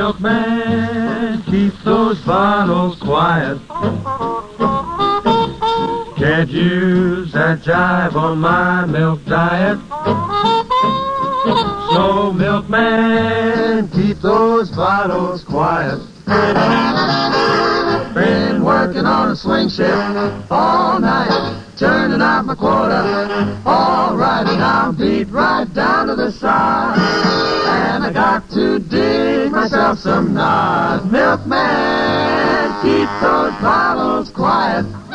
milkman, keep those bottles quiet. Can't use that jive on my milk diet. So, milkman, keep those bottles quiet. Been working on a swing shift all night, turning out my quota. All right, and I'm beat right down to the side, and I got to dig myself some nod. Milkman, keep those bottles quiet.